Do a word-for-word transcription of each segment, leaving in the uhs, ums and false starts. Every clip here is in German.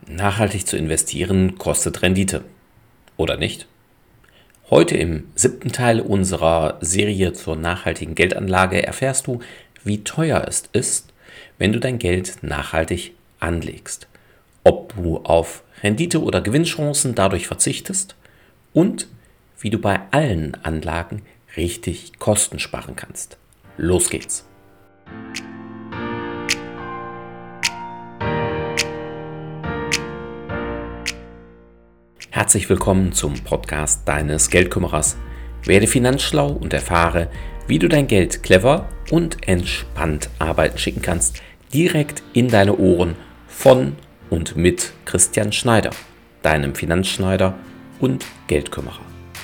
Nachhaltig zu investieren kostet Rendite, oder nicht? Heute im siebten Teil unserer Serie zur nachhaltigen Geldanlage erfährst du, wie teuer es ist, wenn du dein Geld nachhaltig anlegst, ob du auf Rendite- oder Gewinnchancen dadurch verzichtest und wie du bei allen Anlagen richtig Kosten sparen kannst. Los geht's! Herzlich willkommen zum Podcast deines Geldkümmerers. Werde finanzschlau und erfahre, wie du dein Geld clever und entspannt arbeiten schicken kannst, direkt in deine Ohren von und mit Christian Schneider, deinem Finanzschneider und Geldkümmerer.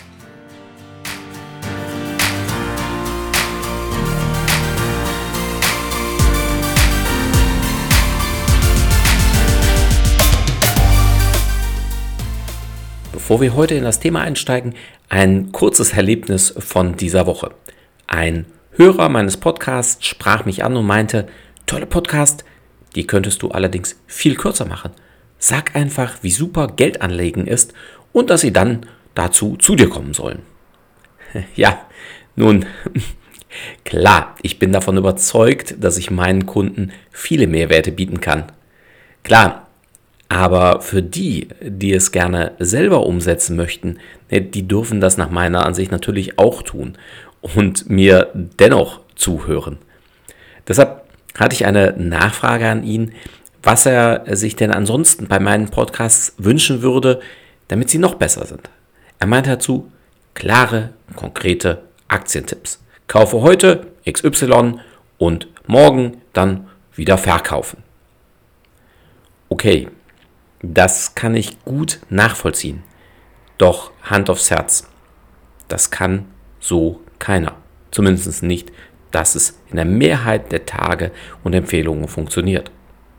Bevor wir heute in das Thema einsteigen, ein kurzes Erlebnis von dieser Woche. Ein Hörer meines Podcasts sprach mich an und meinte, tolle Podcast, die könntest du allerdings viel kürzer machen. Sag einfach, wie super Geld anlegen ist und dass sie dann dazu zu dir kommen sollen. Ja, nun, klar, ich bin davon überzeugt, dass ich meinen Kunden viele Mehrwerte bieten kann. Klar, aber für die, die es gerne selber umsetzen möchten, die dürfen das nach meiner Ansicht natürlich auch tun und mir dennoch zuhören. Deshalb hatte ich eine Nachfrage an ihn, was er sich denn ansonsten bei meinen Podcasts wünschen würde, damit sie noch besser sind. Er meinte dazu, klare, konkrete Aktientipps. Kaufe heute X Y und morgen dann wieder verkaufen. Okay. Das kann ich gut nachvollziehen. Doch Hand aufs Herz, das kann so keiner. Zumindest nicht, dass es in der Mehrheit der Tage und Empfehlungen funktioniert.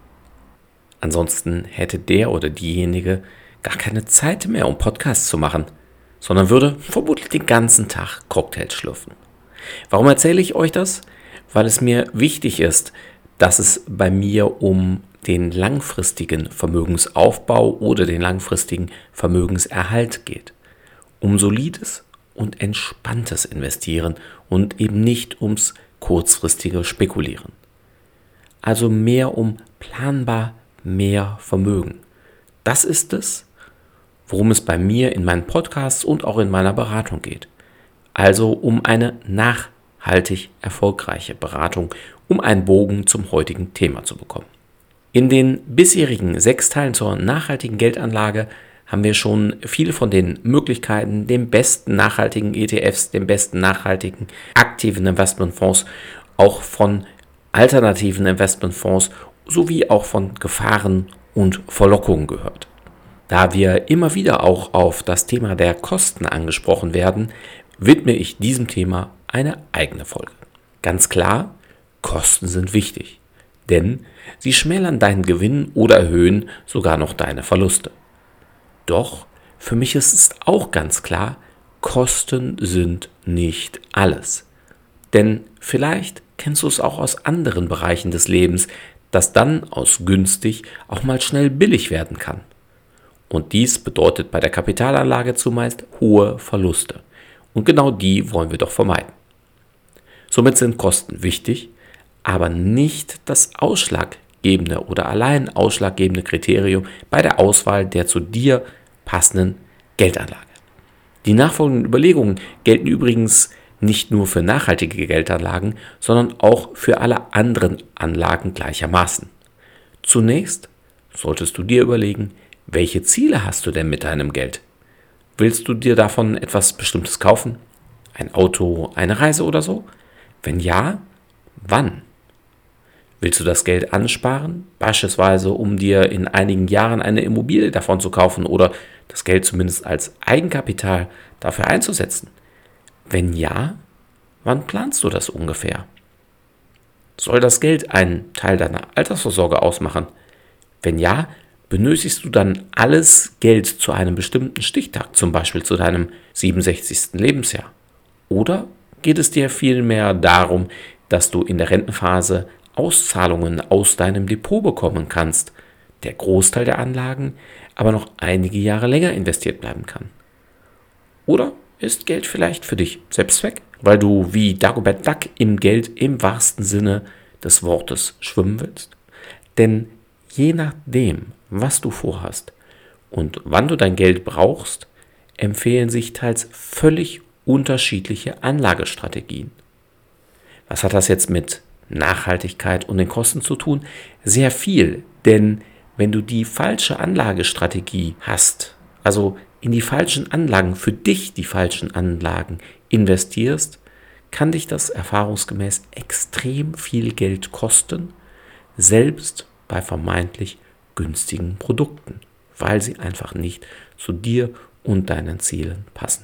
Ansonsten hätte der oder diejenige gar keine Zeit mehr, um Podcasts zu machen, sondern würde vermutlich den ganzen Tag Cocktails schlürfen. Warum erzähle ich euch das? Weil es mir wichtig ist, dass es bei mir um den langfristigen Vermögensaufbau oder den langfristigen Vermögenserhalt geht. Um solides und entspanntes Investieren und eben nicht ums kurzfristige Spekulieren. Also mehr um planbar mehr Vermögen. Das ist es, worum es bei mir in meinen Podcasts und auch in meiner Beratung geht. Also um eine nachhaltig erfolgreiche Beratung, um einen Bogen zum heutigen Thema zu bekommen. In den bisherigen sechs Teilen zur nachhaltigen Geldanlage haben wir schon viele von den Möglichkeiten, den besten nachhaltigen E T Fs, den besten nachhaltigen aktiven Investmentfonds, auch von alternativen Investmentfonds sowie auch von Gefahren und Verlockungen gehört. Da wir immer wieder auch auf das Thema der Kosten angesprochen werden, widme ich diesem Thema eine eigene Folge. Ganz klar, Kosten sind wichtig. Denn sie schmälern deinen Gewinn oder erhöhen sogar noch deine Verluste. Doch für mich ist es auch ganz klar, Kosten sind nicht alles. Denn vielleicht kennst du es auch aus anderen Bereichen des Lebens, dass dann aus günstig auch mal schnell billig werden kann. Und dies bedeutet bei der Kapitalanlage zumeist hohe Verluste. Und genau die wollen wir doch vermeiden. Somit sind Kosten wichtig, aber nicht das ausschlaggebende oder allein ausschlaggebende Kriterium bei der Auswahl der zu dir passenden Geldanlage. Die nachfolgenden Überlegungen gelten übrigens nicht nur für nachhaltige Geldanlagen, sondern auch für alle anderen Anlagen gleichermaßen. Zunächst solltest du dir überlegen, welche Ziele hast du denn mit deinem Geld? Willst du dir davon etwas Bestimmtes kaufen? Ein Auto, eine Reise oder so? Wenn ja, wann? Willst du das Geld ansparen, beispielsweise um dir in einigen Jahren eine Immobilie davon zu kaufen oder das Geld zumindest als Eigenkapital dafür einzusetzen? Wenn ja, wann planst du das ungefähr? Soll das Geld einen Teil deiner Altersvorsorge ausmachen? Wenn ja, benötigst du dann alles Geld zu einem bestimmten Stichtag, zum Beispiel zu deinem siebenundsechzigsten Lebensjahr? Oder geht es dir vielmehr darum, dass du in der Rentenphase Auszahlungen aus deinem Depot bekommen kannst, der Großteil der Anlagen aber noch einige Jahre länger investiert bleiben kann. Oder ist Geld vielleicht für dich Selbstzweck, weil du wie Dagobert Duck im Geld im wahrsten Sinne des Wortes schwimmen willst? Denn je nachdem, was du vorhast und wann du dein Geld brauchst, empfehlen sich teils völlig unterschiedliche Anlagestrategien. Was hat das jetzt mit Nachhaltigkeit und den Kosten zu tun? Sehr viel, denn wenn du die falsche Anlagestrategie hast, also in die falschen Anlagen, für dich die falschen Anlagen investierst, kann dich das erfahrungsgemäß extrem viel Geld kosten, selbst bei vermeintlich günstigen Produkten, weil sie einfach nicht zu dir und deinen Zielen passen.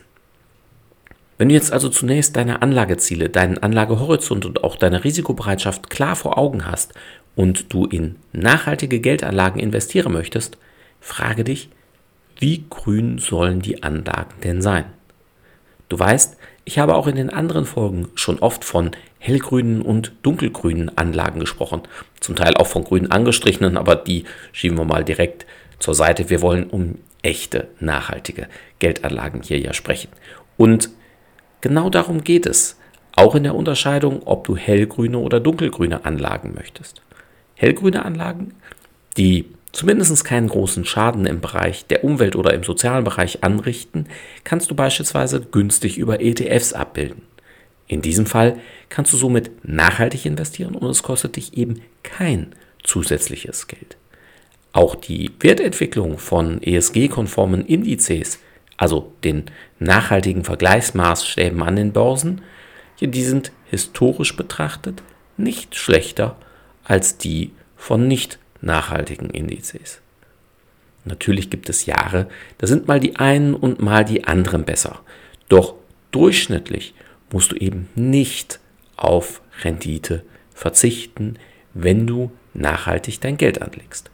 Wenn du jetzt also zunächst deine Anlageziele, deinen Anlagehorizont und auch deine Risikobereitschaft klar vor Augen hast und du in nachhaltige Geldanlagen investieren möchtest, frage dich, wie grün sollen die Anlagen denn sein? Du weißt, ich habe auch in den anderen Folgen schon oft von hellgrünen und dunkelgrünen Anlagen gesprochen, zum Teil auch von grün angestrichenen, aber die schieben wir mal direkt zur Seite. Wir wollen um echte, nachhaltige Geldanlagen hier ja sprechen. Und genau darum geht es, auch in der Unterscheidung, ob du hellgrüne oder dunkelgrüne Anlagen möchtest. Hellgrüne Anlagen, die zumindest keinen großen Schaden im Bereich der Umwelt oder im sozialen Bereich anrichten, kannst du beispielsweise günstig über E T Fs abbilden. In diesem Fall kannst du somit nachhaltig investieren und es kostet dich eben kein zusätzliches Geld. Auch die Wertentwicklung von E S G-konformen Indizes, also den nachhaltigen Vergleichsmaßstäben an den Börsen, die sind historisch betrachtet nicht schlechter als die von nicht nachhaltigen Indizes. Natürlich gibt es Jahre, da sind mal die einen und mal die anderen besser. Doch durchschnittlich musst du eben nicht auf Rendite verzichten, wenn du nachhaltig dein Geld anlegst.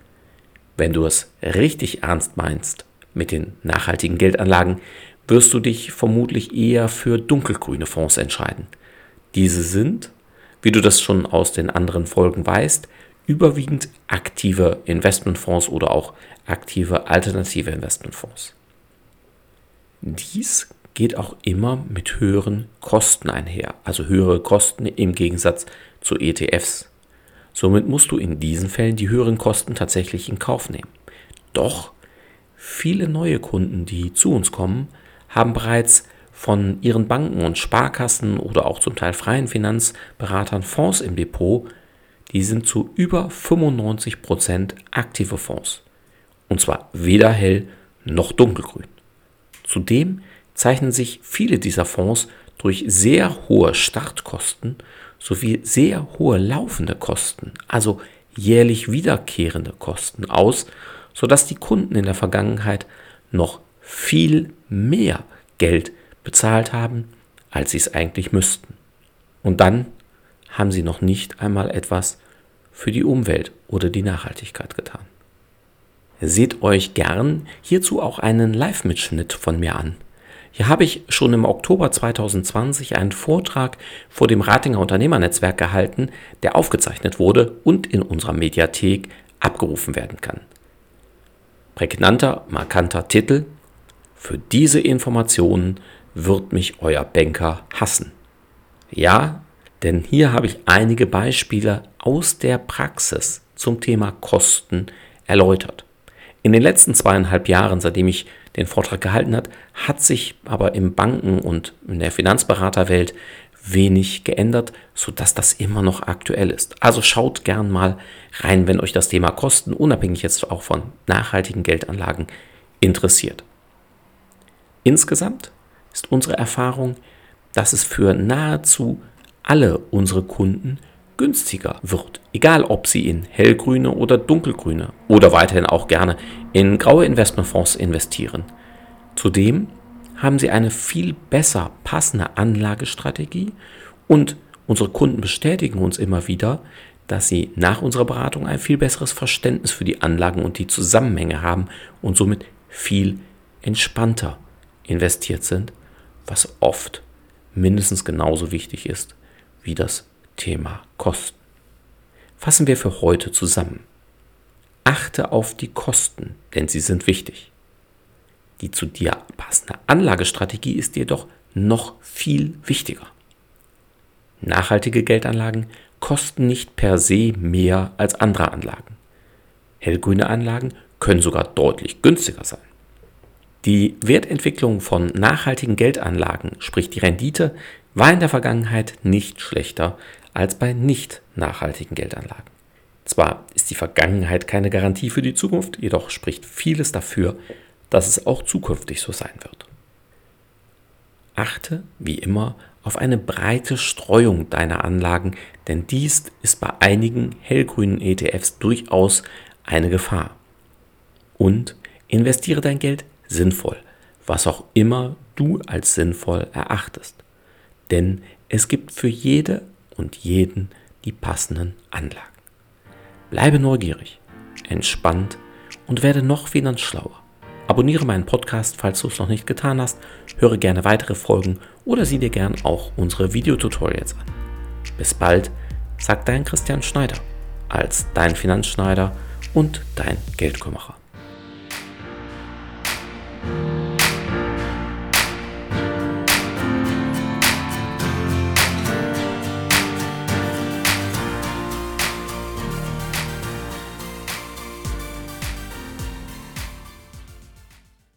Wenn du es richtig ernst meinst mit den nachhaltigen Geldanlagen, wirst du dich vermutlich eher für dunkelgrüne Fonds entscheiden. Diese sind, wie du das schon aus den anderen Folgen weißt, überwiegend aktive Investmentfonds oder auch aktive alternative Investmentfonds. Dies geht auch immer mit höheren Kosten einher, also höhere Kosten im Gegensatz zu E T Fs. Somit musst du in diesen Fällen die höheren Kosten tatsächlich in Kauf nehmen. Doch viele neue Kunden, die zu uns kommen, haben bereits von ihren Banken und Sparkassen oder auch zum Teil freien Finanzberatern Fonds im Depot. Die sind zu über fünfundneunzig Prozent aktive Fonds. Und zwar weder hell noch dunkelgrün. Zudem zeichnen sich viele dieser Fonds durch sehr hohe Startkosten sowie sehr hohe laufende Kosten, also jährlich wiederkehrende Kosten aus, sodass die Kunden in der Vergangenheit noch viel mehr Geld bezahlt haben, als sie es eigentlich müssten. Und dann haben sie noch nicht einmal etwas für die Umwelt oder die Nachhaltigkeit getan. Seht euch gern hierzu auch einen Live-Mitschnitt von mir an. Hier habe ich schon im Oktober zweitausendzwanzig einen Vortrag vor dem Ratinger Unternehmernetzwerk gehalten, der aufgezeichnet wurde und in unserer Mediathek abgerufen werden kann. Prägnanter, markanter Titel: Für diese Informationen wird mich euer Banker hassen. Ja, denn hier habe ich einige Beispiele aus der Praxis zum Thema Kosten erläutert. In den letzten zweieinhalb Jahren, seitdem ich den Vortrag gehalten habe, hat sich aber im Banken- und in der Finanzberaterwelt wenig geändert, sodass das immer noch aktuell ist. Also schaut gern mal rein, wenn euch das Thema Kosten, unabhängig jetzt auch von nachhaltigen Geldanlagen, interessiert. Insgesamt ist unsere Erfahrung, dass es für nahezu alle unsere Kunden günstiger wird, egal ob sie in hellgrüne oder dunkelgrüne oder weiterhin auch gerne in graue Investmentfonds investieren. Zudem haben sie eine viel besser passende Anlagestrategie und unsere Kunden bestätigen uns immer wieder, dass sie nach unserer Beratung ein viel besseres Verständnis für die Anlagen und die Zusammenhänge haben und somit viel entspannter investiert sind, was oft mindestens genauso wichtig ist wie das Thema Kosten. Fassen wir für heute zusammen. Achte auf die Kosten, denn sie sind wichtig. Die zu dir passende Anlagestrategie ist jedoch noch viel wichtiger. Nachhaltige Geldanlagen kosten nicht per se mehr als andere Anlagen. Hellgrüne Anlagen können sogar deutlich günstiger sein. Die Wertentwicklung von nachhaltigen Geldanlagen, sprich die Rendite, war in der Vergangenheit nicht schlechter als bei nicht nachhaltigen Geldanlagen. Zwar ist die Vergangenheit keine Garantie für die Zukunft, jedoch spricht vieles dafür, dass es auch zukünftig so sein wird. Achte, wie immer, auf eine breite Streuung deiner Anlagen, denn dies ist bei einigen hellgrünen E T Fs durchaus eine Gefahr. Und investiere dein Geld sinnvoll, was auch immer du als sinnvoll erachtest. Denn es gibt für jede und jeden die passenden Anlagen. Bleibe neugierig, entspannt und werde noch finanzschlauer. Abonniere meinen Podcast, falls du es noch nicht getan hast, höre gerne weitere Folgen oder sieh dir gern auch unsere Videotutorials an. Bis bald, sagt dein Christian Schneider, als dein Finanzschneider und dein Geldkümmerer.